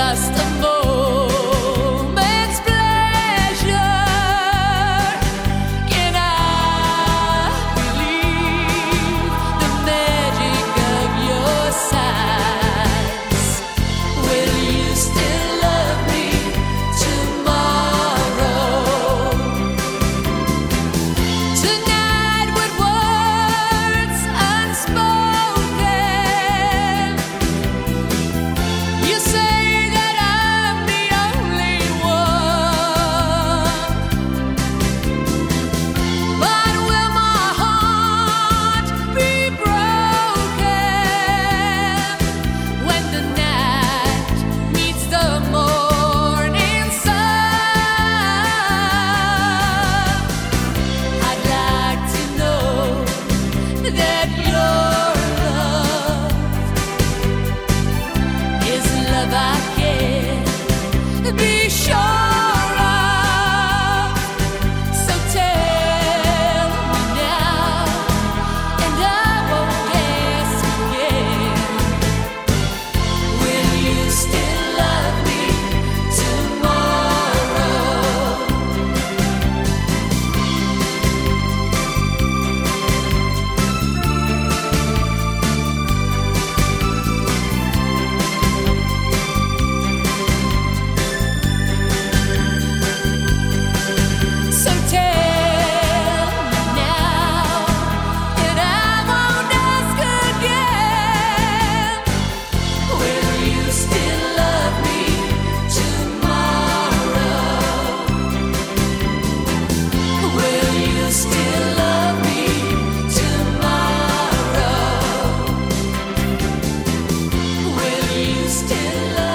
just a moment's pleasure. Can I believe the magic of your sighs? Will you still love me tomorrow? Tonight with words unspoken, you say that I'm the only one. But will my heart be broken when the night meets the morning sun? I'd like to know that your love is love I can be sure of. So tell me now, and I won't ask again. Will you still love me tomorrow? So tell me now, and I won't ask again. Will you still love me tomorrow? Will you still love me tomorrow? Will you still love